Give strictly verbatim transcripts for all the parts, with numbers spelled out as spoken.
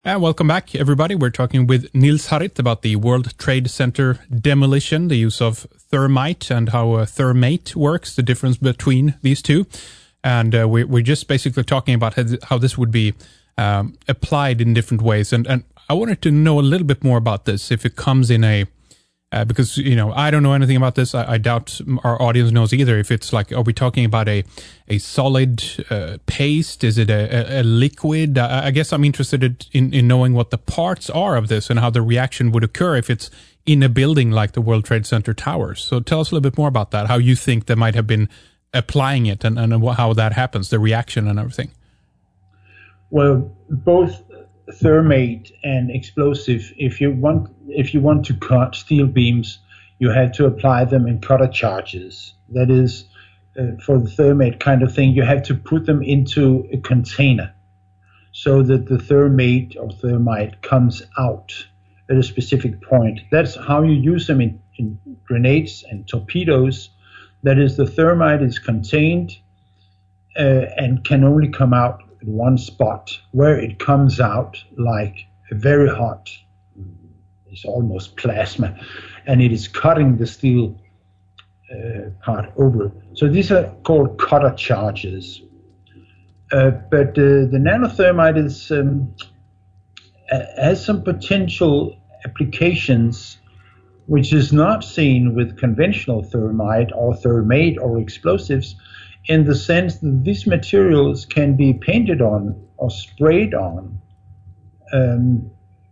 And welcome back, everybody. We're talking with Nils Harrit about the World Trade Center demolition, the use of thermite and how uh, thermate works, the difference between these two. And uh, we, we're just basically talking about how, how this would be um, applied in different ways. And, and I wanted to know a little bit more about this, if it comes in a, uh, because, you know, I don't know anything about this. I, I doubt our audience knows either. If it's like, are we talking about a, a solid uh, paste? Is it a, a, a liquid? I, I guess I'm interested in, in knowing what the parts are of this and how the reaction would occur if it's in a building like the World Trade Center towers. So tell us a little bit more about that, how you think they might have been applying it and, and how that happens, the reaction and everything. Well, both thermate and explosive, if you want if you want to cut steel beams, you have to apply them in cutter charges. That is, uh, for the thermate kind of thing, you have to put them into a container so that the thermate or thermite comes out at a specific point. That's how you use them in, in grenades and torpedoes. That is, the thermite is contained uh, and can only come out at one spot, where it comes out like a very hot, it's almost plasma, and it is cutting the steel uh, part over. So these are called cutter charges. Uh, but uh, the nanothermite is um, has some potential applications which is not seen with conventional thermite or thermate or explosives, in the sense that these materials can be painted on or sprayed on, um,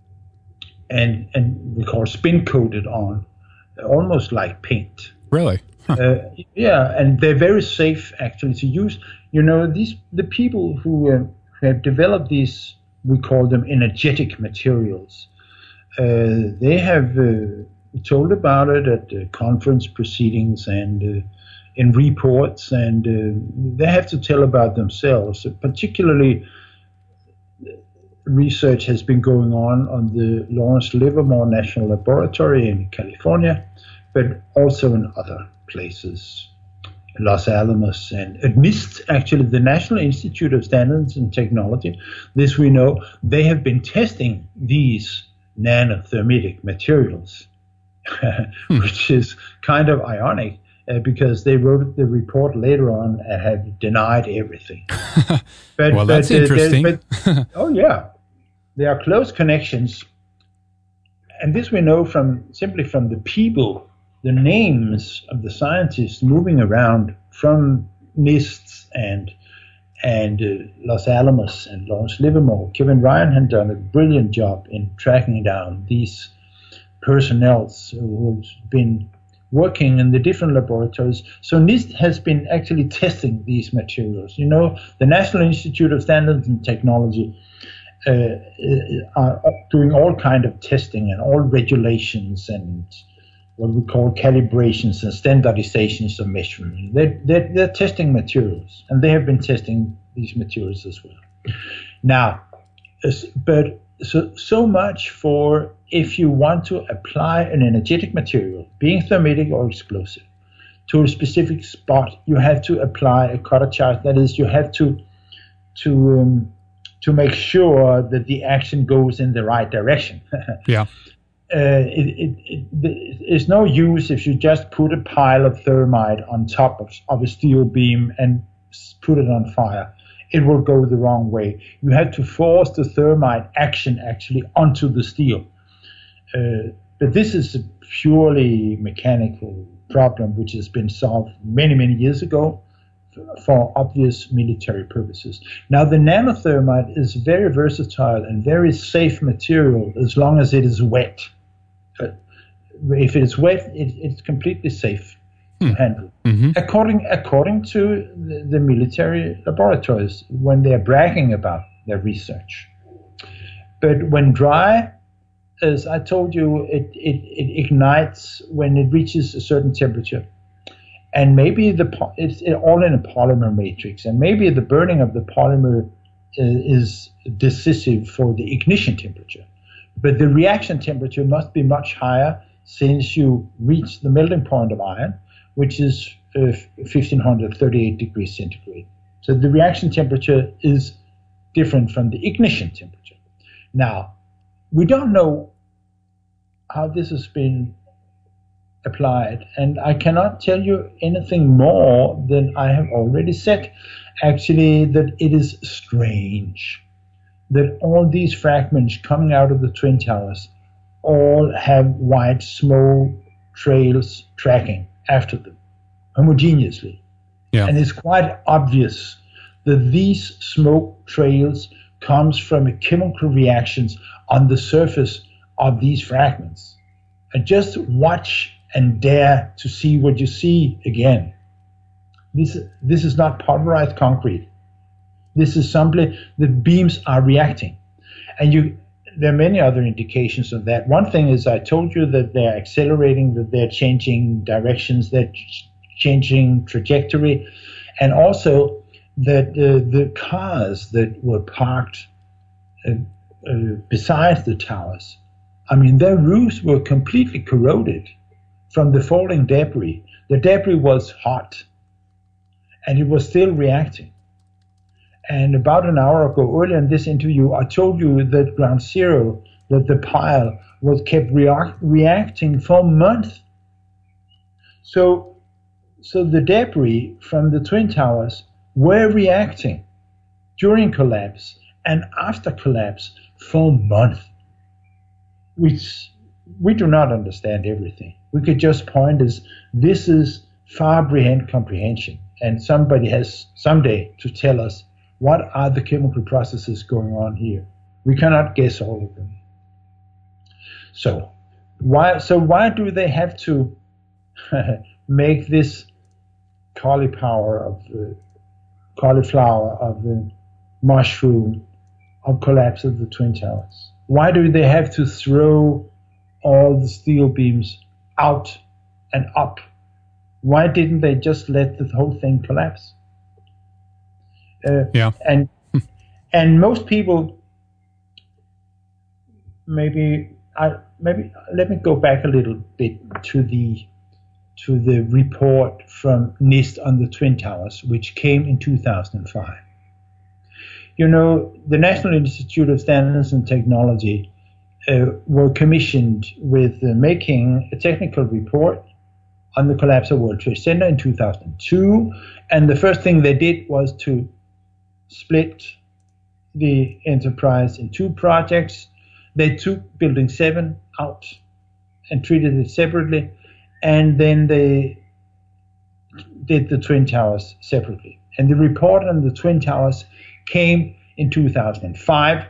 and and we call spin coated on, almost like paint. Really? Huh. Uh, yeah, and they're very safe actually to use. You know, these the people who uh, have developed these, we call them energetic materials. Uh, they have uh, told about it at uh, conference proceedings and uh, in reports, and uh, they have to tell about themselves. So particularly, research has been going on on the Lawrence Livermore National Laboratory in California, but also in other places, Los Alamos and at NIST, actually the National Institute of Standards and Technology. This we know, they have been testing these nanothermitic materials, hmm. which is kind of ironic. Uh, because they wrote the report later on and have denied everything. But, well, that's but, uh, interesting. But, oh, yeah. There are close connections. And this we know from simply from the people, the names of the scientists moving around from NIST and and uh, Los Alamos and Lawrence Livermore. Kevin Ryan had done a brilliant job in tracking down these personnel who have been working in the different laboratories. So NIST has been actually testing these materials. You know, the National Institute of Standards and Technology uh, are doing all kind of testing and all regulations and what we call calibrations and standardizations of measurement. They're, they're, they're testing materials, and they have been testing these materials as well. Now, but so, so much for if you want to apply an energetic material, being thermitic or explosive, to a specific spot, you have to apply a cutter charge. That is, you have to to um, to make sure that the action goes in the right direction. Yeah. Uh, it, it, it, it's no use if you just put a pile of thermite on top of, of a steel beam and put it on fire. It will go the wrong way. You have to force the thermite action actually onto the steel. Uh, but this is a purely mechanical problem which has been solved many, many years ago for, for obvious military purposes. Now, the nanothermite is very versatile and very safe material as long as it is wet. Uh, if it is wet, it, it's completely safe to handle. Mm-hmm. According according to the, the military laboratories when they're bragging about their research. But when dry, as I told you, it, it, it ignites when it reaches a certain temperature. And maybe the it's all in a polymer matrix, and maybe the burning of the polymer is decisive for the ignition temperature. But the reaction temperature must be much higher since you reach the melting point of iron, which is uh, fifteen thirty-eight degrees centigrade. So the reaction temperature is different from the ignition temperature. Now, we don't know how this has been applied, and I cannot tell you anything more than I have already said. Actually, that it is strange that all these fragments coming out of the Twin Towers all have white smoke trails tracking after them homogeneously. Yeah. And it's quite obvious that these smoke trails comes from chemical reactions on the surface of these fragments. And just watch and dare to see what you see again. This, this is not pulverized concrete. This is simply the beams are reacting. And you, there are many other indications of that. One thing is I told you that they're accelerating, that they're changing directions, they're ch- changing trajectory, and also that uh, the cars that were parked uh, uh, beside the towers, I mean, their roofs were completely corroded from the falling debris. The debris was hot, and it was still reacting. And about an hour ago, earlier in this interview, I told you that Ground Zero, that the pile was kept rea- reacting for months. So, so the debris from the Twin Towers were reacting during collapse and after collapse for months. Which we do not understand everything. We could just point as this is far beyond comprehension, and somebody has someday to tell us what are the chemical processes going on here. We cannot guess all of them. So why? So why do they have to make this cauliflower of the cauliflower of the mushroom of collapse of the Twin Towers? Why do they have to throw all the steel beams out and up? Why didn't they just let the whole thing collapse? Uh, yeah. And and most people, maybe I maybe let me go back a little bit to the to the report from NIST on the Twin Towers, which came in two thousand five. You know, the National Institute of Standards and Technology uh, were commissioned with uh, making a technical report on the collapse of World Trade Center in two thousand two, and the first thing they did was to split the enterprise in two projects. They took Building seven out and treated it separately, and then they did the Twin Towers separately. And the report on the Twin Towers came in two thousand five,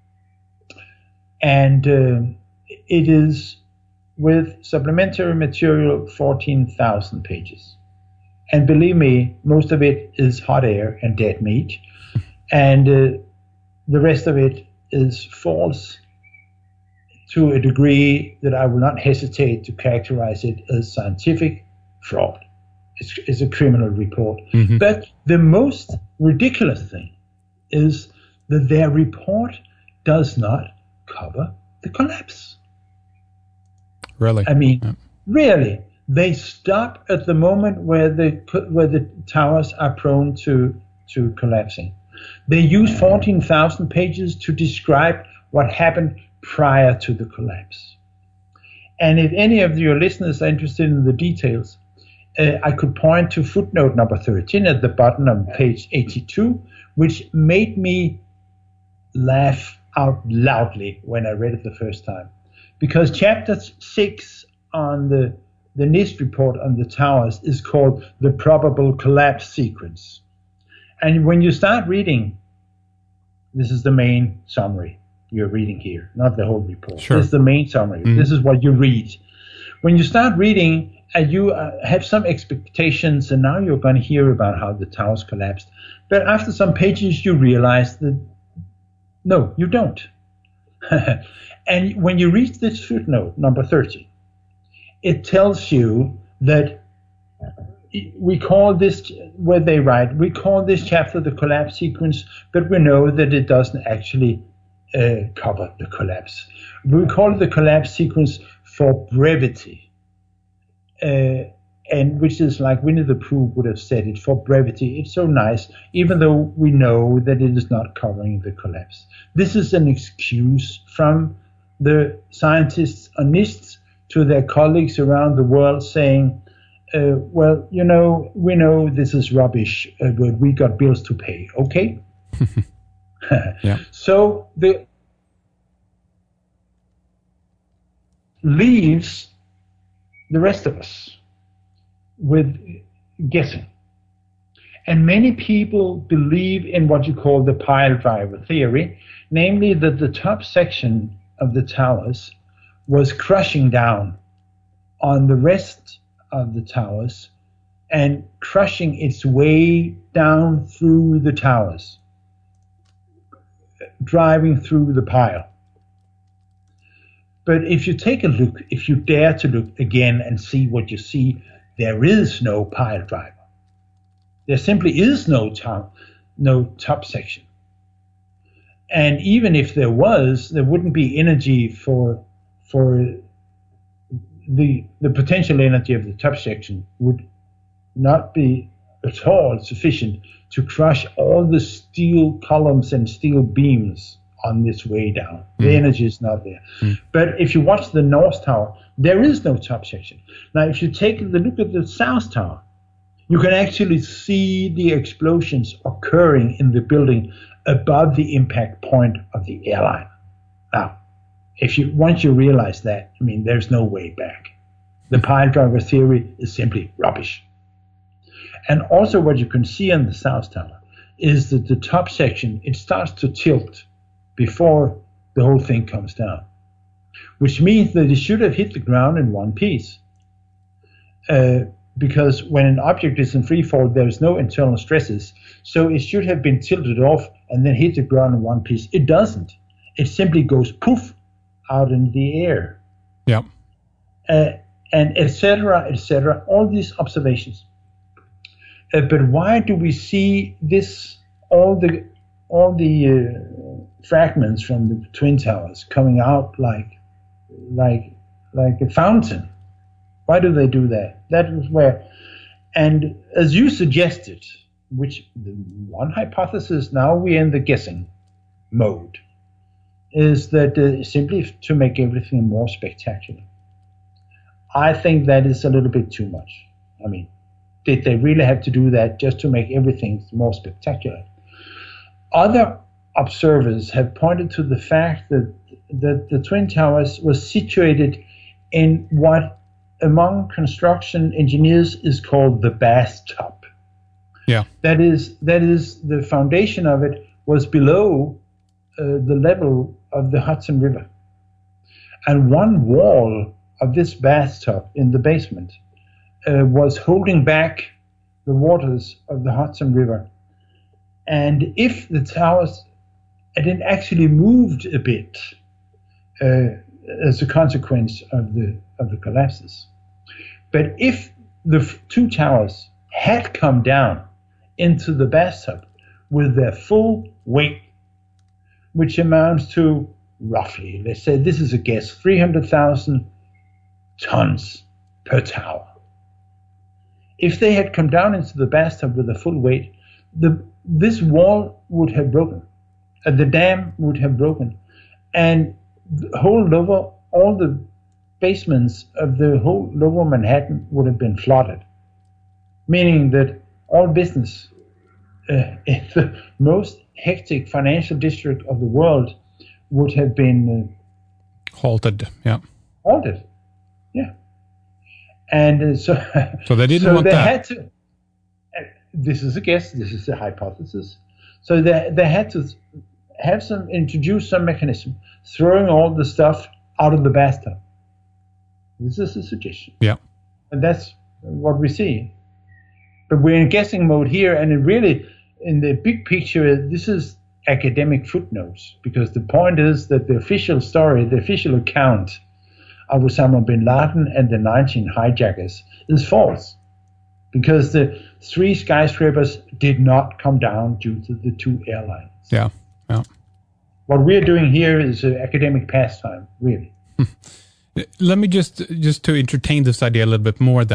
and uh, it is with supplementary material fourteen thousand pages. And believe me, most of it is hot air and dead meat, and uh, the rest of it is false to a degree that I will not hesitate to characterize it as scientific fraud. It's, it's a criminal report. Mm-hmm. But the most ridiculous thing is that their report does not cover the collapse. Really? I mean, yeah. really, they stop at the moment where the where the towers are prone to to collapsing. They use fourteen thousand pages to describe what happened prior to the collapse. And if any of your listeners are interested in the details, uh, I could point to footnote number thirteen at the bottom of page eighty-two, which made me laugh out loudly when I read it the first time. Because chapter six on the, the NIST report on the towers is called the probable collapse sequence. And when you start reading, this is the main summary you're reading here, not the whole report. Sure. This is the main summary. Mm-hmm. This is what you read. When you start reading, and you uh, have some expectations, and now you're going to hear about how the towers collapsed. But after some pages, you realize that, no, you don't. And when you read this footnote, number thirty, it tells you that we call this, where they write, we call this chapter the collapse sequence, but we know that it doesn't actually uh, cover the collapse. We call it the collapse sequence for brevity. Uh, and which is like Winnie the Pooh would have said it, for brevity. It's so nice, even though we know that it is not covering the collapse. This is an excuse from the scientists or NIST to their colleagues around the world saying, uh, well, you know, we know this is rubbish, uh, but we got bills to pay, okay? Yeah. So the leaves the rest of us with guessing. And many people believe in what you call the pile driver theory, namely that the top section of the towers was crushing down on the rest of the towers and crushing its way down through the towers, driving through the pile. But if you take a look, if you dare to look again and see what you see, there is no pile driver. There simply is no top, no top section. And even if there was, there wouldn't be energy for for the the potential energy of the top section would not be at all sufficient to crush all the steel columns and steel beams on this way down. Mm. The energy is not there. Mm. But if you watch the North Tower, there is no top section. Now, if you take a look at the South Tower, you can actually see the explosions occurring in the building above the impact point of the airline. Now, if you once you realize that, I mean, there's no way back. The pile driver theory is simply rubbish. And also what you can see on the South Tower is that the top section, it starts to tilt before the whole thing comes down, which means that it should have hit the ground in one piece. Uh, because when an object is in free fall, there is no internal stresses, so it should have been tilted off and then hit the ground in one piece. It doesn't. It simply goes poof out in the air. Yeah. Uh, and et cetera, et cetera, all these observations. Uh, but why do we see this, all the all the uh, fragments from the Twin Towers coming out like like like a fountain? Why do they do that? That is where, and as you suggested, which the one hypothesis, now we're in the guessing mode, is that uh, simply to make everything more spectacular. I think that is a little bit too much. I mean, did they really have to do that just to make everything more spectacular? Other observers have pointed to the fact that, that the Twin Towers was situated in what among construction engineers is called the bathtub. Yeah. That is, that is the foundation of it was below uh, the level of the Hudson River. And one wall of this bathtub in the basement uh, was holding back the waters of the Hudson River. And if the towers, and it actually moved a bit uh, as a consequence of the of the collapses. But if the f- two towers had come down into the bathtub with their full weight, which amounts to roughly, let's say this is a guess, three hundred thousand tons per tower. If they had come down into the bathtub with the full weight, the this wall would have broken, uh, the dam would have broken, and the whole lower, all the basements of the whole lower Manhattan would have been flooded, meaning that all business uh, in the most hectic financial district of the world would have been uh, halted. Yeah, halted. Yeah, and uh, so so they didn't so want they that. Had to, uh, this is a guess. This is a hypothesis. So they they had to have some introduce some mechanism throwing all the stuff out of the bathtub. This is a suggestion. Yeah, and that's what we see. But we're in guessing mode here, and it really, in the big picture, this is academic footnotes, because the point is that the official story, the official account of Osama bin Laden and the nineteen hijackers is false, because the three skyscrapers did not come down due to the two airlines. Yeah, yeah. What we're doing here is an academic pastime, really. Let me just, just to entertain this idea a little bit more then.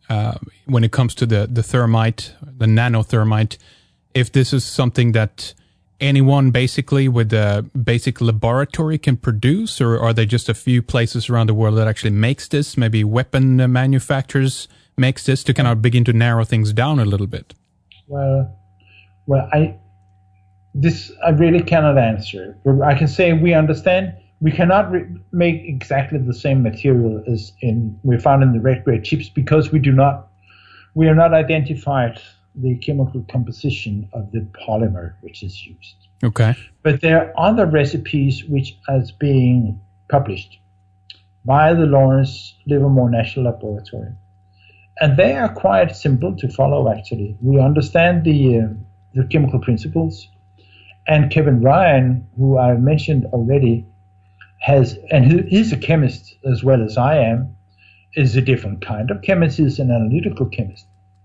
uh, when it comes to the, the thermite, the nanothermite, if this is something that anyone basically with a basic laboratory can produce, or are there just a few places around the world that actually makes this? Maybe weapon manufacturers makes this to kind of begin to narrow things down a little bit. Well, well, I this I really cannot answer. I can say we understand. We cannot re- make exactly the same material as in we found in the red grade chips because we do not we are not identified the chemical composition of the polymer which is used. Okay. But there are other recipes which are being published by the Lawrence Livermore National Laboratory, and they are quite simple to follow. Actually, we understand the uh, the chemical principles, and Kevin Ryan, who I mentioned already, has, and he, he's a chemist as well as I am, is a different kind of chemist. He's an analytical chemist.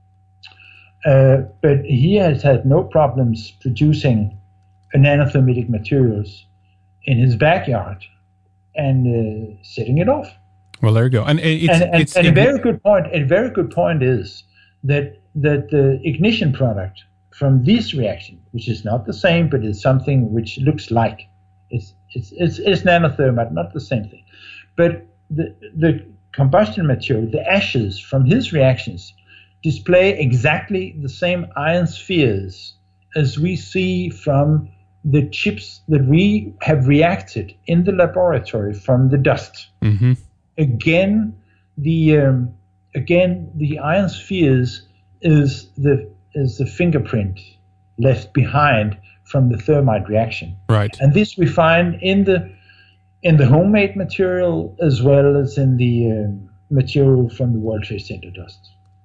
Uh, but he has had no problems producing nanothermitic materials in his backyard and uh, setting it off. Well, there you go. And, it's, and, and, it's, and it, a very good point. A very good point is that that the ignition product from this reaction, which is not the same, but is something which looks like it's it's it's, it's nanothermite, not the same thing, but the the combustion material, the ashes from his reactions, display exactly the same ion spheres as we see from the chips that we have reacted in the laboratory from the dust. Mm-hmm. Again, the um, again the ion spheres is the is the fingerprint left behind from the thermite reaction. Right. And this we find in the in the homemade material as well as in the um, material from the World Trade Center dust.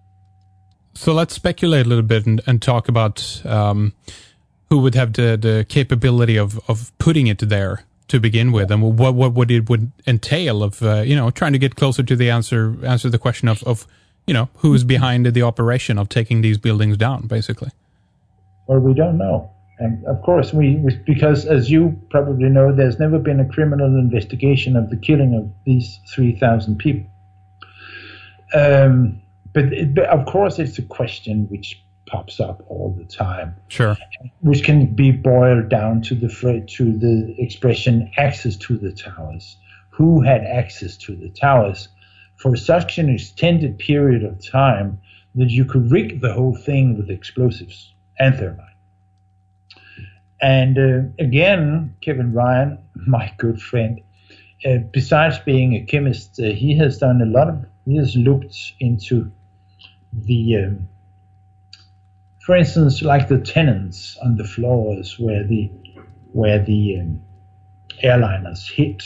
So let's speculate a little bit and, and talk about um, who would have the, the capability of, of putting it there to begin with, and what what would it would entail of uh, you know trying to get closer to the answer answer the question of, of you know who's behind the operation of taking these buildings down, basically. Well, we don't know, and of course we, we because as you probably know, there's never been a criminal investigation of the killing of these three thousand people. Um. But, it, but of course, it's a question which pops up all the time. Sure. Which can be boiled down to the to the expression "access to the towers." Who had access to the towers for such an extended period of time that you could rig the whole thing with explosives and thermite? And uh, again, Kevin Ryan, my good friend, uh, besides being a chemist, uh, he has done a lot of. He has looked into the, um, for instance, like the tenants on the floors where the where the um, airliners hit,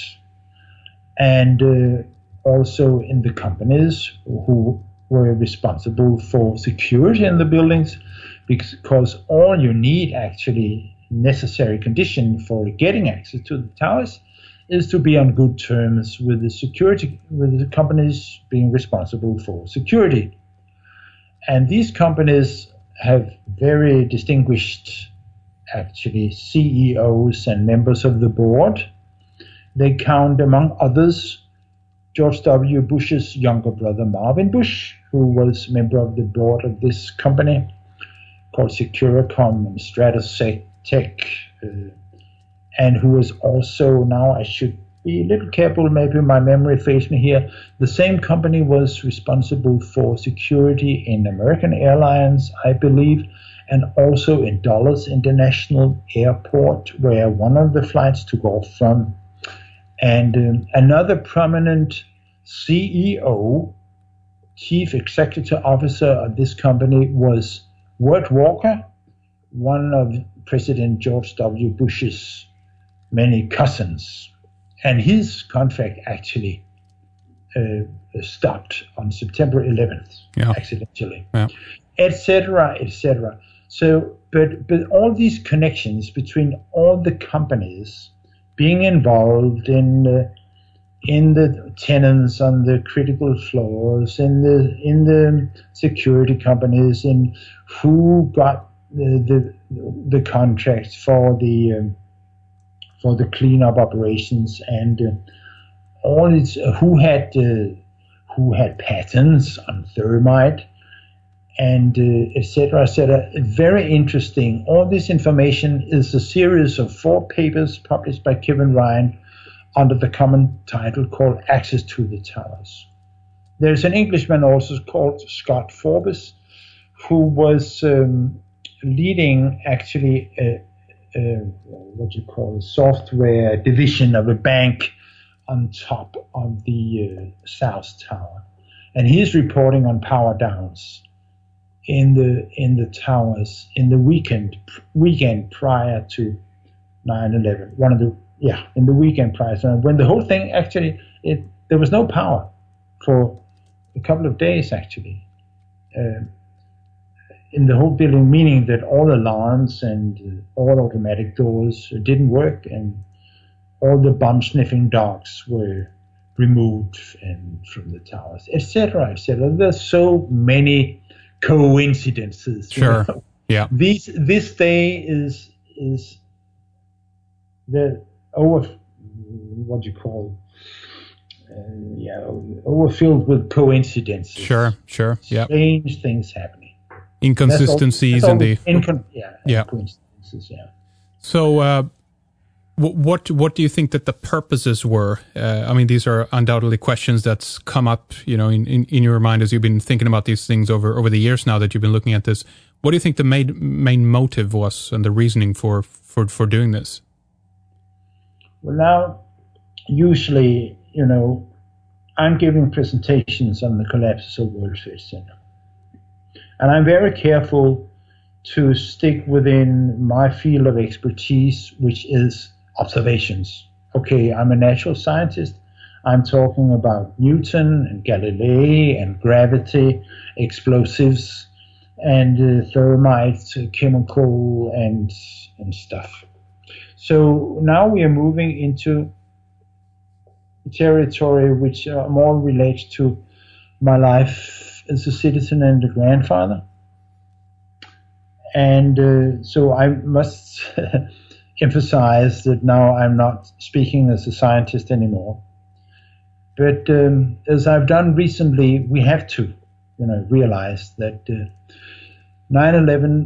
and uh, also in the companies who were responsible for security in the buildings, because all you need, actually necessary condition for getting access to the towers, is to be on good terms with the security, with the companies being responsible for security. And these companies have very distinguished, actually, C E Os and members of the board. They count, among others, George W. Bush's younger brother, Marvin Bush, who was a member of the board of this company called Securacom and Stratosec Tech, uh, and who was also, now I should be a little careful, maybe my memory fails me here, the same company was responsible for security in American Airlines, I believe, and also in Dulles International Airport, where one of the flights took off from. And um, another prominent C E O, Chief Executive Officer of this company, was Wirt Walker, one of President George W. Bush's many cousins, and his contract actually uh, stopped on September eleventh, yeah. accidentally, yeah. et cetera, et cetera. So, but but all these connections between all the companies being involved in uh, in the tenants on the critical floors, in the in the security companies, in who got the the, the contracts for the um, for the cleanup operations, and uh, all its uh, who had uh, who had patents on thermite, and uh, et cetera, et cetera. Very interesting. All this information is a series of four papers published by Kevin Ryan under the common title called Access to the Towers. There's an Englishman also called Scott Forbes, who was um, leading actually a, a, what you call a software division of a bank on top of the uh, South Tower. And he's reporting on power downs in the in the towers in the weekend weekend prior to nine eleven. One of the yeah in the weekend prior to when the whole thing actually it there was no power for a couple of days actually uh, in the whole building, meaning that all alarms and uh, all automatic doors didn't work, and all the bomb sniffing dogs were removed and from the towers, et cetera, et cetera. There's so many coincidences. Sure. You know? Yeah. These this day is is the over what do you call uh, yeah overfilled with coincidences. Sure. Sure. Yeah. Strange things happening. Inconsistencies in the incon- yeah, yeah. coincidences. Yeah. So. Uh, What what do you think that the purposes were? Uh, I mean, these are undoubtedly questions that's come up, you know, in, in, in your mind as you've been thinking about these things over, over the years now that you've been looking at this. What do you think the main main motive was and the reasoning for for, for doing this? Well, now, usually, you know, I'm giving presentations on the collapses of World Trade Center, and I'm very careful to stick within my field of expertise, which is observations. Okay, I'm a natural scientist. I'm talking about Newton and Galilei and gravity, explosives, and uh, thermite, uh, chemical, and and stuff. So now we are moving into territory which uh, more relates to my life as a citizen and a grandfather. And uh, so I must emphasize that now I'm not speaking as a scientist anymore. But um, as I've done recently, we have to, you know, realize that uh, nine eleven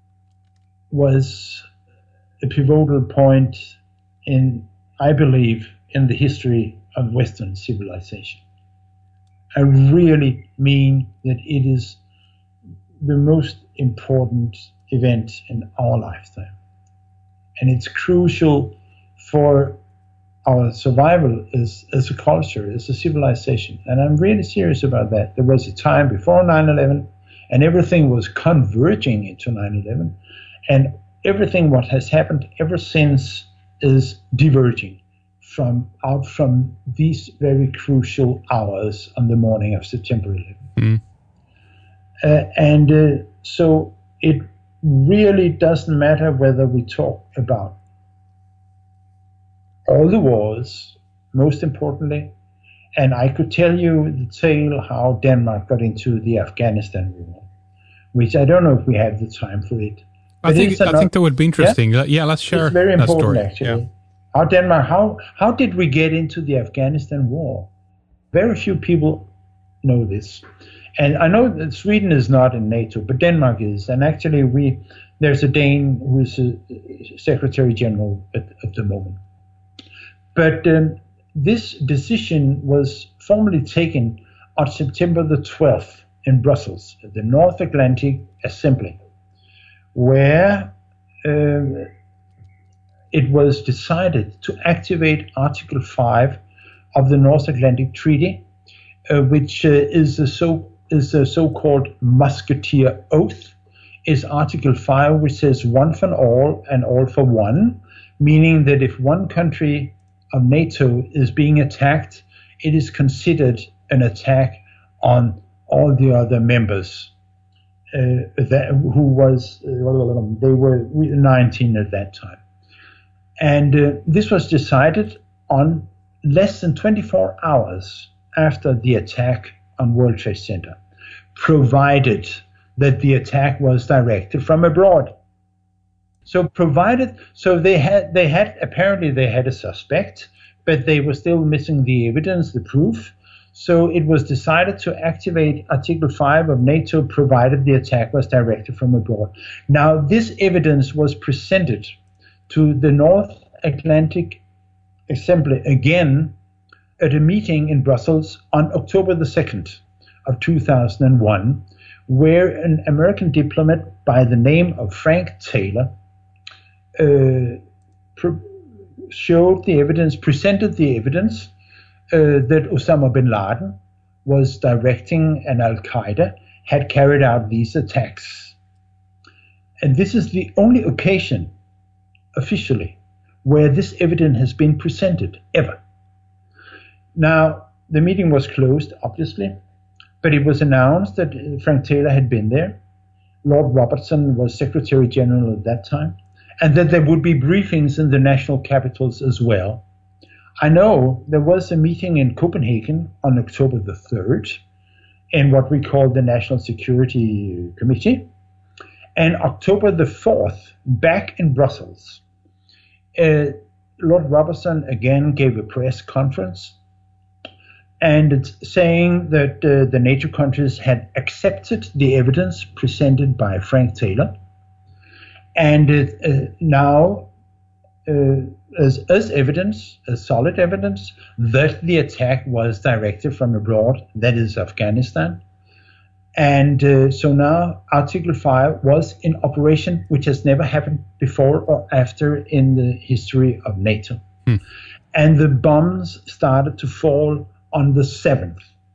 was a pivotal point in, I believe, in the history of Western civilization. I really mean that it is the most important event in our lifetime. And it's crucial for our survival as, as a culture, as a civilization. And I'm really serious about that. There was a time before nine eleven, and everything was converging into nine eleven. And everything what has happened ever since is diverging from out from these very crucial hours on the morning of September eleventh. Mm. Uh, and uh, so it really doesn't matter whether we talk about all the wars, most importantly, and I could tell you the tale how Denmark got into the Afghanistan war, which I don't know if we have the time for it. I think I think that would be interesting. Yeah, yeah let's share it's very that important, story. Actually, yeah. How Denmark, how how did we get into the Afghanistan war? Very few people know this. And I know that Sweden is not in NATO, but Denmark is. And actually, we there's a Dane who's a Secretary General at, at the moment. But um, this decision was formally taken on September the twelfth in Brussels, at the North Atlantic Assembly, where um, it was decided to activate Article five of the North Atlantic Treaty, uh, which uh, is a so is a so-called Musketeer Oath, is Article five, which says one for all and all for one, meaning that if one country of NATO is being attacked, it is considered an attack on all the other members. Uh, that, who was, uh, they were nineteen at that time. And uh, this was decided on less than twenty-four hours after the attack on World Trade Center, provided that the attack was directed from abroad. So provided, so they had, they had, apparently they had a suspect, but they were still missing the evidence, the proof. So it was decided to activate Article five of NATO provided the attack was directed from abroad. Now, this evidence was presented to the North Atlantic Assembly again at a meeting in Brussels on October the second of two thousand one, where an American diplomat by the name of Frank Taylor uh, pro- showed the evidence, presented the evidence uh, that Osama bin Laden was directing and Al-Qaeda had carried out these attacks. And this is the only occasion officially where this evidence has been presented ever. Now, the meeting was closed, obviously, but it was announced that Frank Taylor had been there. Lord Robertson was Secretary General at that time, and that there would be briefings in the national capitals as well. I know there was a meeting in Copenhagen on October the third in what we call the National Security Committee, and October the fourth, back in Brussels, uh, Lord Robertson again gave a press conference, and it's saying that uh, the NATO countries had accepted the evidence presented by Frank Taylor, and uh, now uh, as, as evidence, as solid evidence, that the attack was directed from abroad, that is Afghanistan. And uh, so now Article five was in operation, which has never happened before or after in the history of NATO. Hmm. And the bombs started to fall on the seventh.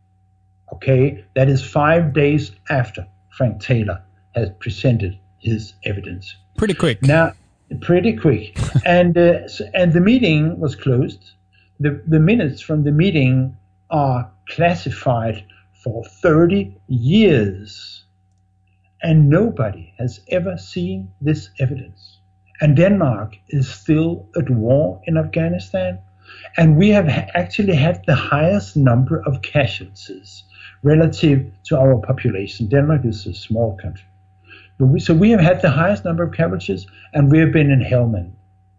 Okay, that is five days after Frank Taylor has presented his evidence. Pretty quick. Now, pretty quick. and uh, and the meeting was closed. The the minutes from the meeting are classified for thirty years, and nobody has ever seen this evidence. And Denmark is still at war in Afghanistan. And we have actually had the highest number of casualties relative to our population. Denmark is a small country. But we, so we have had the highest number of casualties, and we have been in Helmand.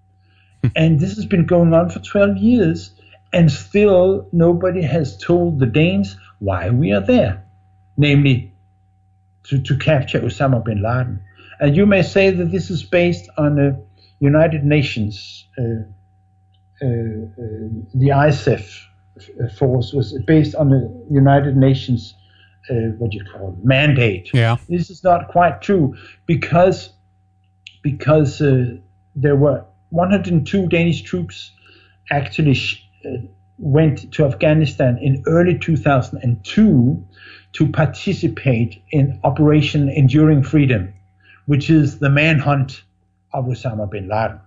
And this has been going on for twelve years, and still nobody has told the Danes why we are there, namely to, to capture Osama bin Laden. And you may say that this is based on a United Nations uh, Uh, uh, the I S A F force was based on the United Nations, uh, what do you call it, mandate. Yeah. This is not quite true because because uh, there were one hundred two Danish troops actually sh- uh, went to Afghanistan in early two thousand two to participate in Operation Enduring Freedom, which is the manhunt of Osama bin Laden,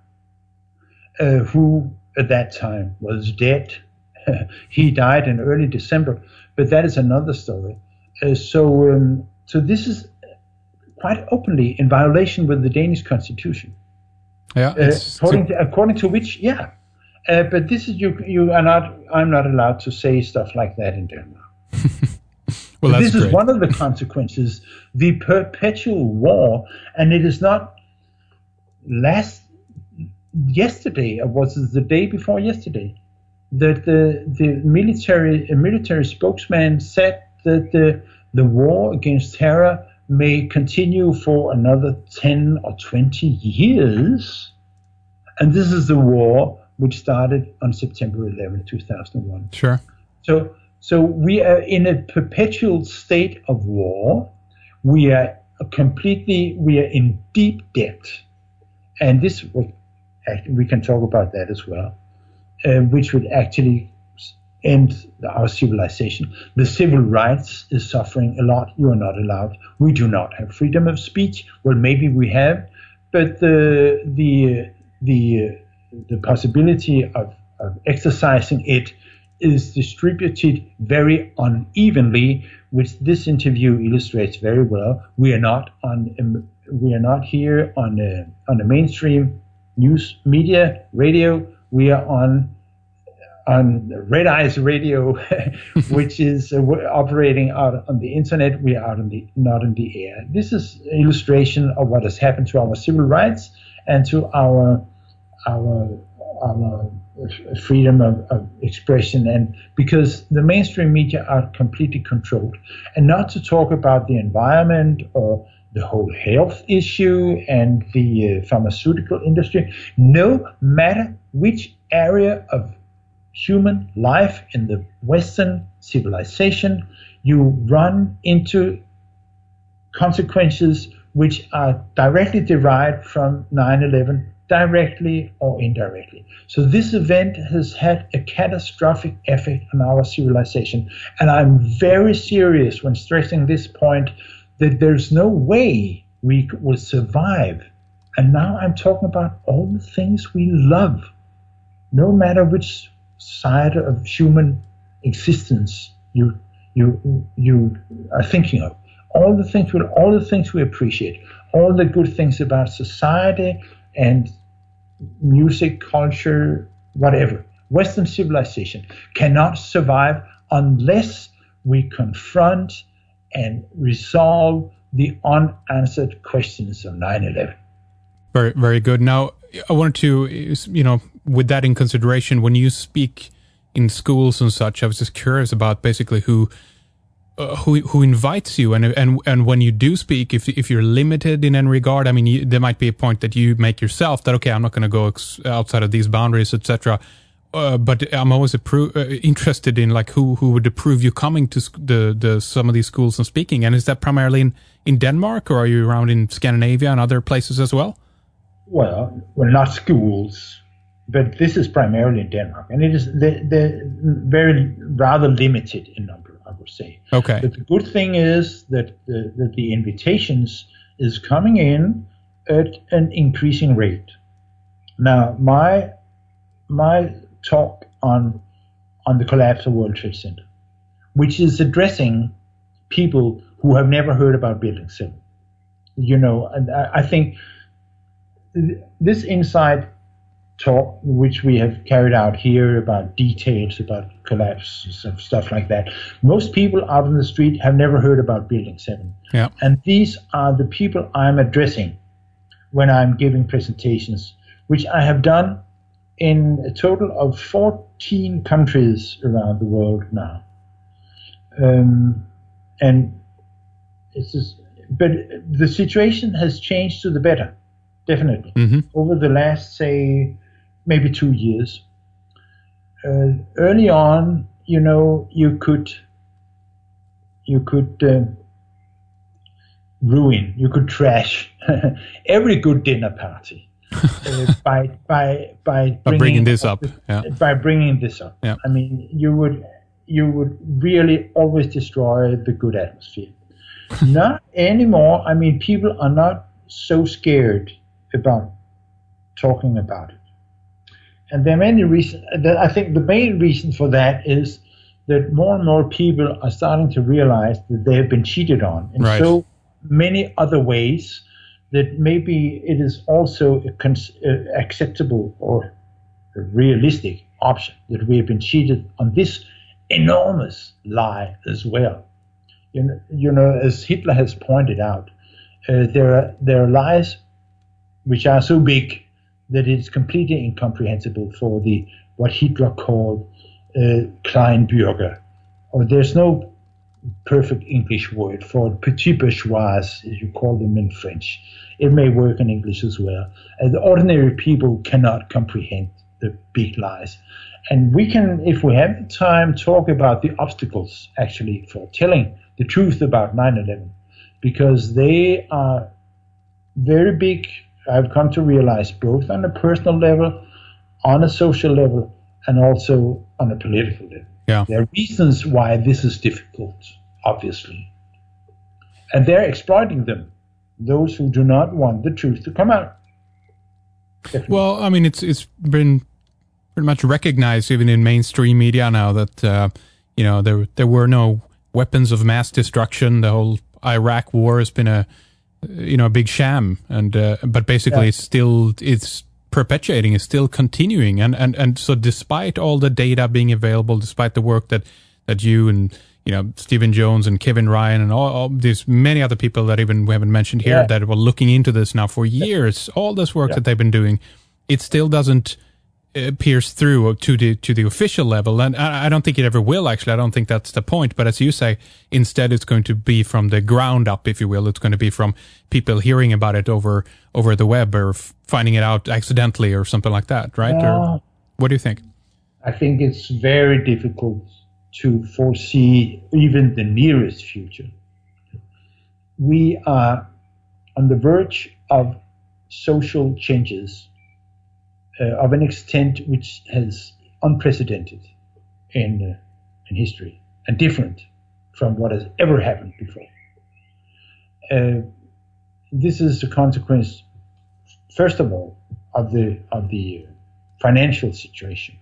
uh, who at that time was dead. He died in early December, but that is another story. Uh, so, um, so this is quite openly in violation with the Danish constitution. Yeah, uh, according to, according to which, yeah. Uh, but this is you. You are not. I'm not allowed to say stuff like that in Denmark. Well, that's this great. is one of the consequences. The perpetual war, and it is not last. Yesterday, or was it the day before yesterday, that the the military a military spokesman said that the the war against terror may continue for another ten or twenty years, and this is the war which started on September eleventh, two thousand one. Sure. So so we are in a perpetual state of war. We are completely we are in deep debt, and this was. We can talk about that as well, uh, which would actually end our civilization. The civil rights is suffering a lot. You are not allowed. We do not have freedom of speech. Well, maybe we have, but the the the the possibility of, of exercising it is distributed very unevenly, which this interview illustrates very well. We are not on we are not here on a, on a mainstream news media radio. We are on on Red Eyes Radio, which is uh, operating out on the internet. We are out on the not in the air. This is an illustration of what has happened to our civil rights and to our our our freedom of, of expression, and because the mainstream media are completely controlled. And not to talk about the environment or the whole health issue and the uh, pharmaceutical industry. No matter which area of human life in the Western civilization, you run into consequences which are directly derived from nine eleven, directly or indirectly. So this event has had a catastrophic effect on our civilization. And I'm very serious when stressing this point, that there's no way we will survive. And now I'm talking about all the things we love, no matter which side of human existence you you you are thinking of. All the things we all the things we appreciate, all the good things about society and music, culture, whatever. Western civilization cannot survive unless we confront and resolve the unanswered questions of nine eleven. Very, very good. Now, I wanted to, you know, with that in consideration, when you speak in schools and such, I was just curious about basically who uh, who who invites you, and and and when you do speak, if if you're limited in any regard, I mean, you, there might be a point that you make yourself that okay, I'm not going to go ex- outside of these boundaries, et cetera. Uh, but I'm always appro- uh, interested in like who, who would approve you coming to sc- the, the some of these schools and speaking. And is that primarily in, in Denmark, or are you around in Scandinavia and other places as well? Well, well, not schools, but this is primarily in Denmark, and it is they're, they're very rather limited in number, I would say. Okay. But the good thing is that the, that the invitations is coming in at an increasing rate. Now, my my talk on on the collapse of World Trade Center, which is addressing people who have never heard about Building seven. You know, and I, I think this inside talk, which we have carried out here about details about collapse and stuff like that, most people out in the street have never heard about Building seven. Yeah. And these are the people I'm addressing when I'm giving presentations, which I have done in a total of fourteen countries around the world now. Um, and it's just, but the situation has changed to the better, definitely, mm-hmm. over the last, say, maybe two years. Uh, early on, you know, you could, you could uh, ruin, you could trash every good dinner party. uh, by by by bringing, by bringing this up, this, yeah. by bringing this up. Yeah. I mean, you would you would really always destroy the good atmosphere. Not anymore. I mean, people are not so scared about talking about it, and there are many reasons. I think the main reason for that is that more and more people are starting to realize that they have been cheated on in right. so many other ways, that maybe it is also a cons- uh, acceptable or a realistic option that we have been cheated on this enormous lie as well. You know, you know as Hitler has pointed out, uh, there are there are lies which are so big that it's completely incomprehensible for the what Hitler called uh, Kleinbürger, or there's no perfect English word for petit bourgeois, as you call them in French. It may work in English as well. And the ordinary people cannot comprehend the big lies. And we can, if we have the time, talk about the obstacles actually for telling the truth about nine eleven, because they are very big. I've come to realize both on a personal level, on a social level, and also on a political level. Yeah. There are reasons why this is difficult, obviously. And they're exploiting them, those who do not want the truth to come out. Definitely. Well, I mean, it's it's been pretty much recognized even in mainstream media now that, uh, you know, there there were no weapons of mass destruction. The whole Iraq war has been a, you know, a big sham. and uh, But basically, yeah. it's still, it's perpetuating, is still continuing, and, and and so despite all the data being available, despite the work that that you and you know Stephen Jones and Kevin Ryan and all, all there's many other people that even we haven't mentioned here yeah. that were looking into this now for years, all this work yeah. that they've been doing, it still doesn't uh, pierce through to the to the official level, and I, I don't think it ever will. Actually, I don't think that's the point. But as you say, instead, it's going to be from the ground up, if you will. It's going to be from people hearing about it over over the web or f- finding it out accidentally or something like that, right? Uh, or what do you think? I think it's very difficult to foresee even the nearest future. We are on the verge of social changes uh, of an extent which is unprecedented in uh, in history and different from what has ever happened before. Uh, this is a consequence, first of all, of the of the financial situation,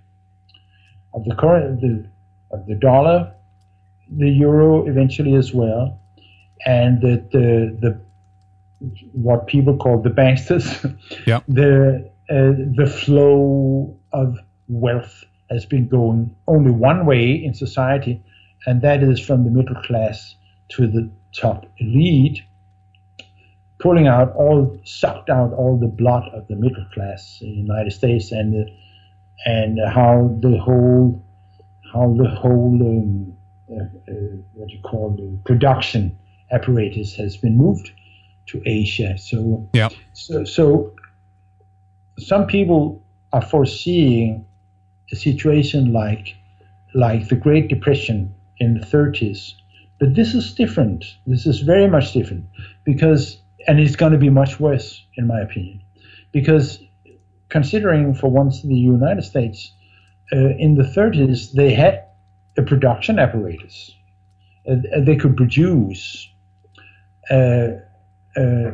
of the current the of the dollar, the euro eventually as well, and that the the what people call the banksters, yeah. the uh, the flow of wealth has been going only one way in society, and that is from the middle class to the top elite, pulling out all, sucked out all the blood of the middle class in the United States, and the, and how the whole how the whole um, uh, uh, what you call the production apparatus has been moved to Asia. So, yeah. so, so some people are foreseeing a situation like like the Great Depression in the thirties, but this is different. This is very much different because, and it's going to be much worse, in my opinion, because considering, for once, the United States uh, in the thirties, they had a production apparatus. Uh, they could produce. Uh, Uh,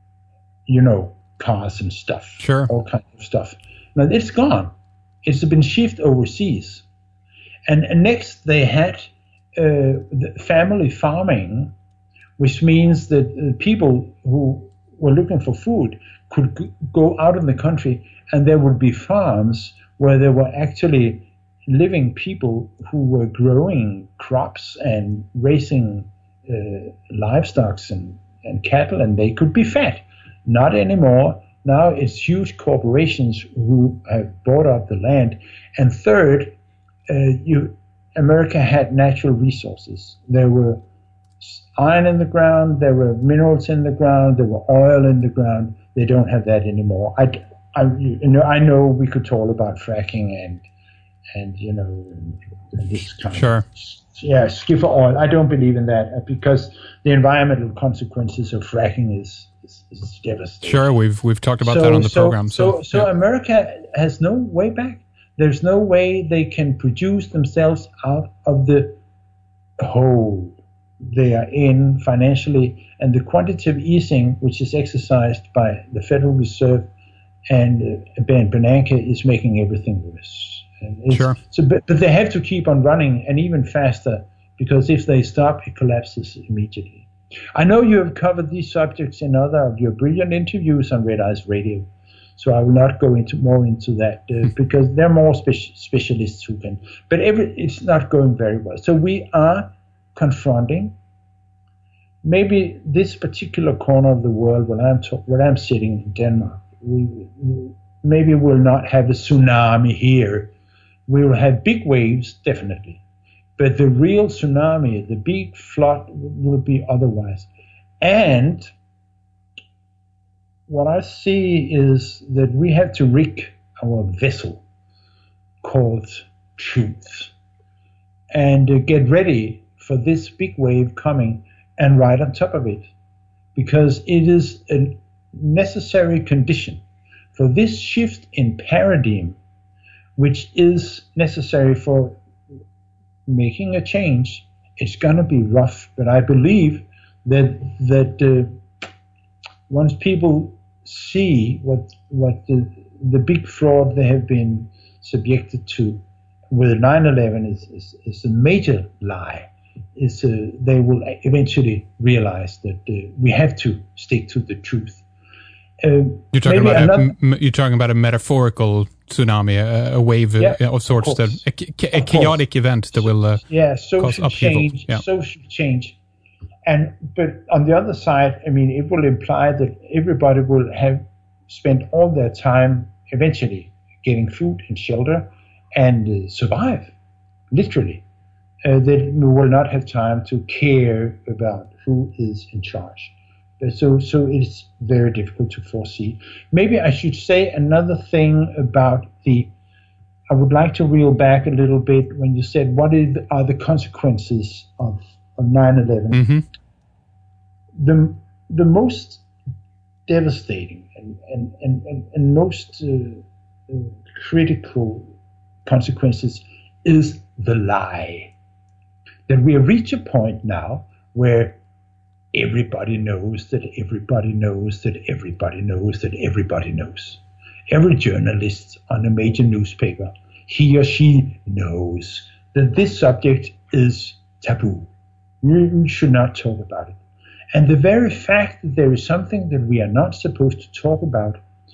you know, cars and stuff, sure, all kinds of stuff. Now it's gone. It's been shifted overseas, and, and next they had uh, the family farming, which means that uh, people who were looking for food could g- go out in the country, and there would be farms where there were actually living people who were growing crops and raising uh, livestock and and cattle, and they could be fed. Not anymore. Now it's huge corporations who have bought up the land. And third, uh, you, America had natural resources. There were iron in the ground, there were minerals in the ground, there were oil in the ground. They don't have that anymore. I, I, you know, I know we could talk about fracking and, and you know, and this kind sure. of Yeah, skipper oil. I don't believe in that because the environmental consequences of fracking is, is, is devastating. Sure, we've we've talked about so, that on the so, program. So, so, so yeah. America has no way back. There's no way they can produce themselves out of the hole they are in financially, and the quantitative easing, which is exercised by the Federal Reserve and uh, Ben Bernanke, is making everything worse. Sure. So, but, but they have to keep on running, and even faster, because if they stop, it collapses immediately. I know you have covered these subjects in other of your brilliant interviews on Red Eyes Radio, so I will not go into more into that uh, because there are more speci- specialists who can. But every, it's not going very well. So we are confronting maybe this particular corner of the world where I'm to, where I'm sitting in Denmark. We, we maybe will not have a tsunami here. We will have big waves, definitely. But the real tsunami, the big flood, will be otherwise. And what I see is that we have to rig our vessel called truth and uh, get ready for this big wave coming and ride on top of it. Because it is a necessary condition for this shift in paradigm, which is necessary for making a change. It's going to be rough, but I believe that that uh, once people see what what the, the big fraud they have been subjected to with nine eleven is, is, is a major lie, is uh, they will eventually realize that uh, we have to stick to the truth. Uh, you're talking about another, a, m- you're talking about a metaphorical tsunami, a, a wave yeah, uh, of sorts, of that a, a chaotic event that will uh, yeah, cause social upheaval. change, Yeah. social change, and but on the other side, I mean, it will imply that everybody will have spent all their time eventually getting food and shelter and uh, survive, literally. Uh, that we will not have time to care about who is in charge. So, so it's very difficult to foresee. Maybe I should say another thing about the. I would like to reel back a little bit when you said what is, are the consequences of, of nine eleven. Mm-hmm. The the most devastating and and and, and, and most uh, uh, critical consequences is the lie. That we have reached a point now where everybody knows that everybody knows that everybody knows that everybody knows. Every journalist on a major newspaper, he or she knows that this subject is taboo. We should not talk about it. And the very fact that there is something that we are not supposed to talk about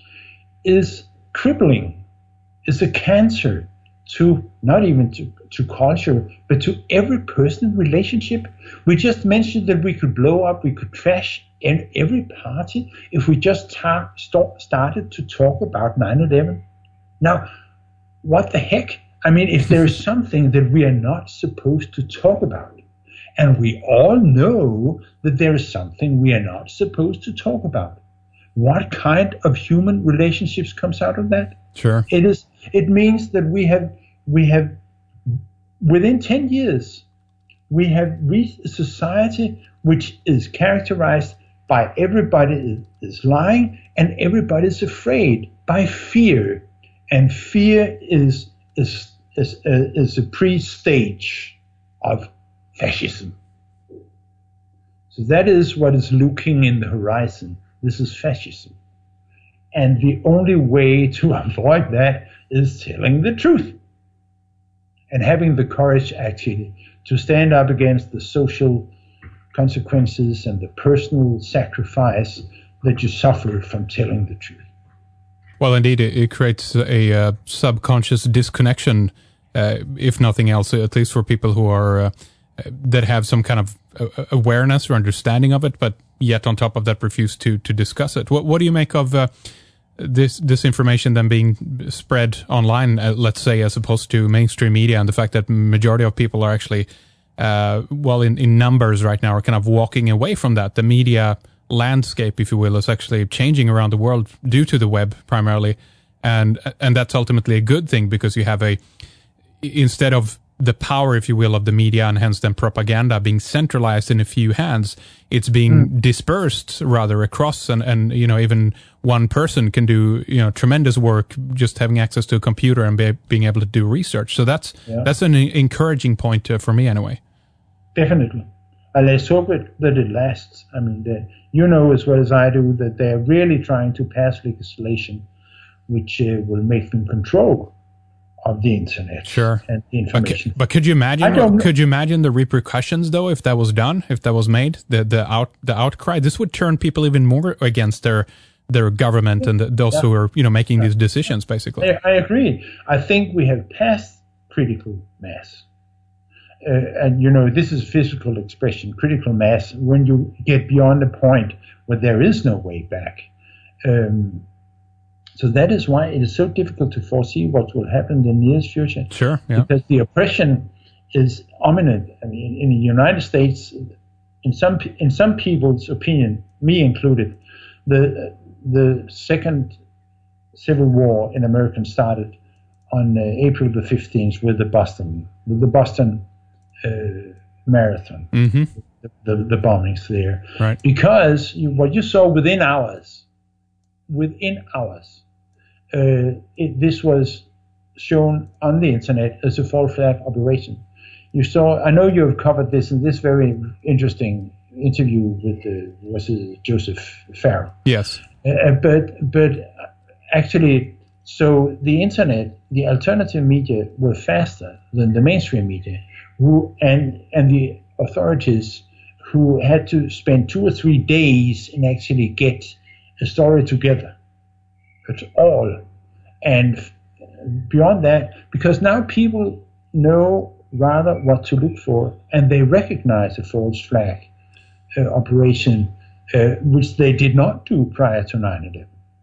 is crippling, is a cancer to not even to, to culture, but to every personal relationship. We just mentioned that we could blow up, we could trash in every party if we just tar- start, started to talk about nine eleven. Now, what the heck? I mean, if there is something that we are not supposed to talk about, and we all know that there is something we are not supposed to talk about, what kind of human relationships comes out of that? Sure. It is. It means that we have we have within ten years we have reached a society which is characterized by everybody is lying and everybody is afraid by fear, and fear is is is, is a pre-stage of fascism. So that is what is looking in the horizon. This is fascism. And the only way to avoid that is telling the truth and having the courage actually to stand up against the social consequences and the personal sacrifice that you suffer from telling the truth. Well, indeed, it, it creates a uh, subconscious disconnection, uh, if nothing else, at least for people who are uh, that have some kind of uh, awareness or understanding of it, but yet on top of that refuse to to discuss it. What what do you make of uh, this this information then being spread online, uh, let's say, as opposed to mainstream media, and the fact that majority of people are actually, uh, well, in, in numbers right now, are kind of walking away from that. The media landscape, if you will, is actually changing around the world due to the web primarily, and and that's ultimately a good thing, because you have a, instead of the power, if you will, of the media and hence then propaganda being centralized in a few hands, it's being mm. dispersed rather across, and, and, you know, even one person can do, you know, tremendous work just having access to a computer and be, being able to do research. So that's, yeah. that's an encouraging point uh, for me anyway. Definitely. And let's hope it, that it lasts. I mean, the, you know as well as I do that they're really trying to pass legislation which uh, will make them control of the internet, sure, and the information. But, but could you imagine? Could you imagine the repercussions, though, if that was done, if that was made, the the out the outcry? This would turn people even more against their their government and the, those yeah. who are, you know, making yeah. these decisions. Basically, I, I agree. I think we have passed critical mass, uh, and you know, this is physical expression. Critical mass when you get beyond the point where there is no way back. Um, So that is why it is so difficult to foresee what will happen in the nearest future. Sure, yeah. Because the oppression is imminent. I mean, in the United States, in some in some people's opinion, me included, the the second civil war in America started on uh, April the fifteenth with the Boston with the Boston uh, Marathon, mm-hmm. the, the the bombings there. Right. Because you, what you saw within hours, within hours. Uh, it, this was shown on the internet as a false flag operation. You saw, I know you have covered this in this very interesting interview with uh, was it Joseph Farrell. Yes. Uh, but but actually, so the internet, the alternative media were faster than the mainstream media, who and and the authorities who had to spend two or three days and actually get a story together. At all. And beyond that, because now people know rather what to look for, and they recognize a false flag uh, operation, uh, which they did not do prior to nine eleven.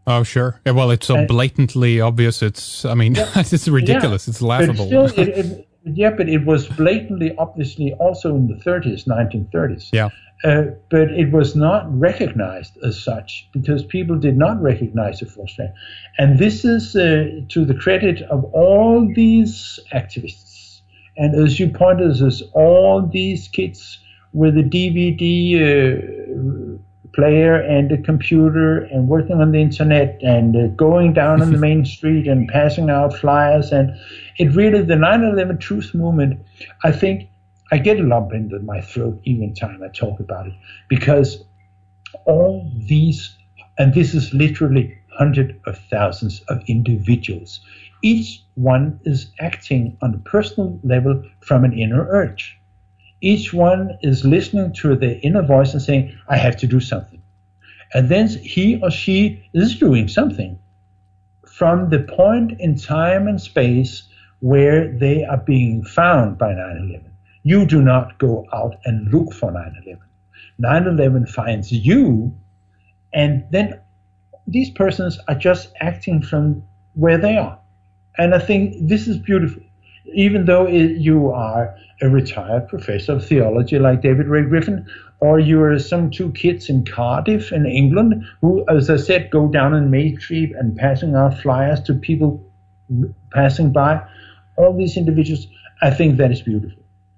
Oh, sure. Yeah, well, it's so and, blatantly obvious. It's, I mean, yeah, it's ridiculous. Yeah, it's laughable. But still, it, it, yeah, but it was blatantly, obviously, also in the thirties, nineteen thirties. Yeah. Uh, but it was not recognized as such because people did not recognize it for strength. And this is uh, to the credit of all these activists. And as you pointed out, all these kids with a D V D uh, player and a computer and working on the internet and uh, going down on the main street and passing out flyers. And it really, the nine eleven truth movement, I think, I get a lump into my throat even time I talk about it, because all these, and this is literally hundreds of thousands of individuals, each one is acting on a personal level from an inner urge. Each one is listening to their inner voice and saying, I have to do something. And then he or she is doing something from the point in time and space where they are being found by nine eleven. You do not go out and look for nine eleven. nine eleven finds you, and then these persons are just acting from where they are. And I think this is beautiful. Even though it, you are a retired professor of theology like David Ray Griffin, or you are some two kids in Cardiff in England who, as I said, go down in Main Street and passing out flyers to people passing by, all these individuals, I think that is beautiful.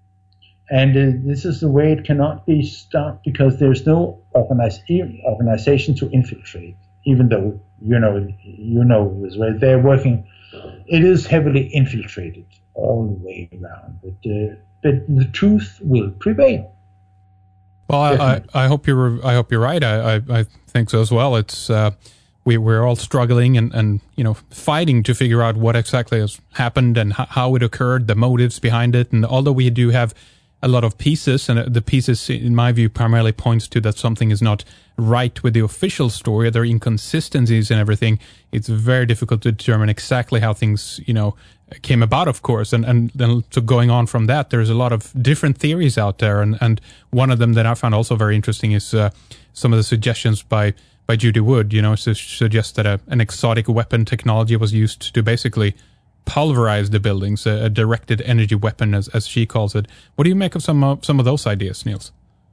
And uh, this is the way it cannot be stopped, because there's no organize, organization to infiltrate, even though, you know, you know as well, they're working, it is heavily infiltrated all the way around, but, uh, but the truth will prevail. Well, I, I, I hope you're, I hope you're right. I, I, I think so as well. It's, uh, we, we're all struggling and, and, you know, fighting to figure out what exactly has happened and h- how it occurred, the motives behind it. And although we do have a lot of pieces, and the pieces, in my view, primarily points to that something is not right with the official story. There are inconsistencies and everything. It's very difficult to determine exactly how things, you know, came about, of course. And, and then so going on from that, there's a lot of different theories out there. And, and one of them that I found also very interesting is uh, some of the suggestions by, by Judy Wood, you know, to suggest that a, an exotic weapon technology was used to basically pulverize the buildings, a, a directed energy weapon, as, as she calls it. What do you make of some uh, some of those ideas, Niels?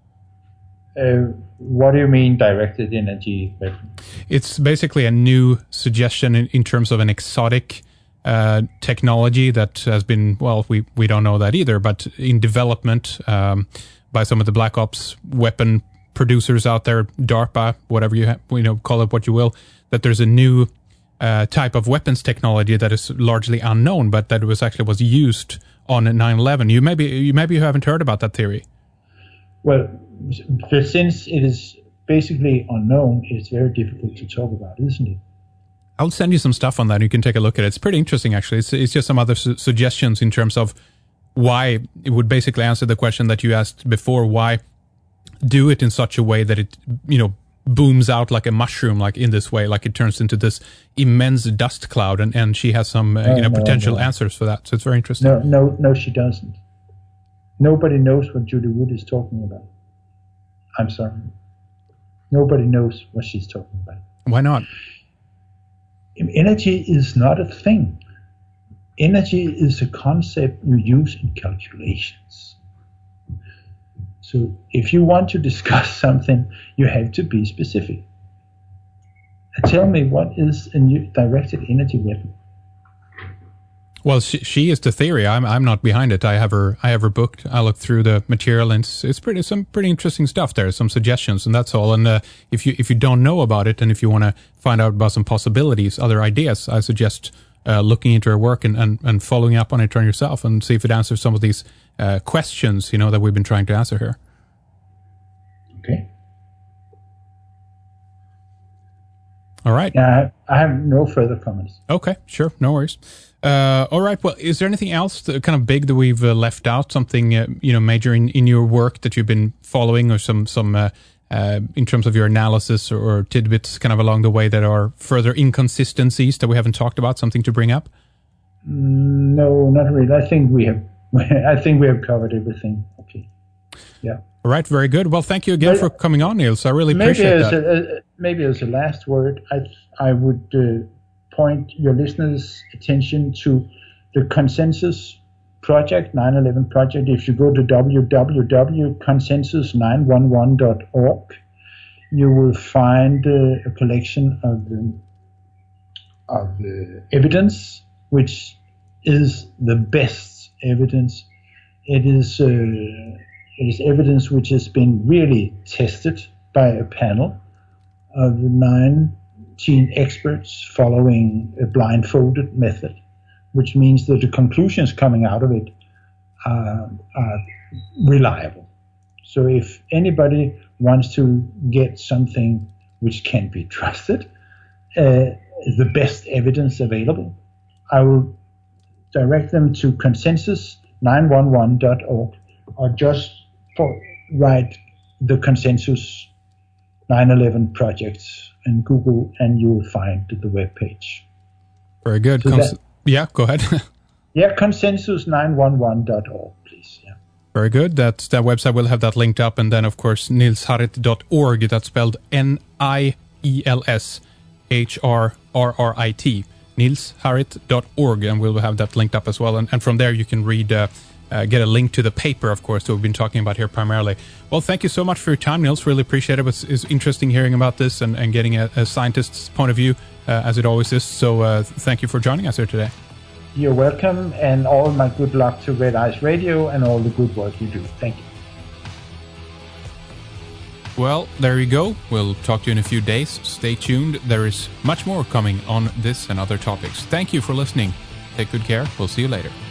Uh, what do you mean directed energy weapon? It's basically a new suggestion in, in terms of an exotic uh, technology that has been, well, we, we don't know that either, but in development um, by some of the Black Ops weapon producers out there, DARPA, whatever you, ha- you know, call it what you will, that there's a new Uh, type of weapons technology that is largely unknown, but that was actually was used on nine eleven. You maybe you maybe you haven't heard about that theory. Well, since it is basically unknown, it's very difficult to talk about, isn't it? I'll send you some stuff on that. You can take a look at it. It's pretty interesting, actually. It's, it's just some other su- suggestions in terms of why it would basically answer the question that you asked before. Why do it in such a way that it, you know, booms out like a mushroom, like in this way, like it turns into this immense dust cloud, and, and she has some uh, no, you know no, potential no. answers for that. So it's very interesting. No, no, no, she doesn't. Nobody knows what Judy Wood is talking about. I'm sorry. Nobody knows what she's talking about. Why not? Energy is not a thing. Energy is a concept you use in calculations. So if you want to discuss something, you have to be specific. Tell me, what is a new directed energy weapon? Well, she, she is the theory. I'm I'm not behind it. I have her I have her booked. I looked through the material, and it's, it's pretty some pretty interesting stuff there. Some suggestions, and that's all. And uh, if you if you don't know about it, and if you want to find out about some possibilities, other ideas, I suggest uh, looking into her work and, and, and following up on it on yourself, and see if it answers some of these uh, questions, you know, that we've been trying to answer here. Okay. All right. Yeah, I have no further comments. Okay, sure, no worries. Uh, all right. Well, is there anything else that, kind of big that we've uh, left out? Something uh, you know major in, in your work that you've been following, or some some uh, uh, in terms of your analysis, or, or tidbits kind of along the way that are further inconsistencies that we haven't talked about? Something to bring up? No, not really. I think we have. I think we have covered everything. Okay. Yeah. All right, very good. Well, thank you again But for coming on, Niels. I really maybe appreciate as that. a, a, maybe as a last word, I I would uh, point your listeners' attention to the Consensus Project, nine eleven Project. If you go to w w w dot consensus nine one one dot org, you will find uh, a collection of um, of uh, evidence, which is the best evidence. It is uh, it is evidence which has been really tested by a panel of nineteen experts following a blindfolded method, which means that the conclusions coming out of it are, are reliable. So if anybody wants to get something which can be trusted, uh, the best evidence available, I will direct them to consensus nine one one dot org, or just for, write the Consensus nine eleven Projects in Google and you will find the web page. Very good. So Cons- that, yeah, go ahead. yeah, consensus nine one one dot org, please. Yeah. Very good. That's that website. We'll have that linked up. And then, of course, nils harrit dot org. That's spelled N I E L S H R R R I T. nils harrit dot org. And we'll have that linked up as well. And, and from there, you can read, uh, uh, get a link to the paper, of course, that we've been talking about here primarily. Well, thank you so much for your time, Niels. Really appreciate it. It was, it was interesting hearing about this and, and getting a, a scientist's point of view, uh, as it always is. So uh, thank you for joining us here today. You're welcome, and all my good luck to Red Eyes Radio and all the good work you do. Thank you. Well, there you go. We'll talk to you in a few days. Stay tuned. There is much more coming on this and other topics. Thank you for listening. Take good care. We'll see you later.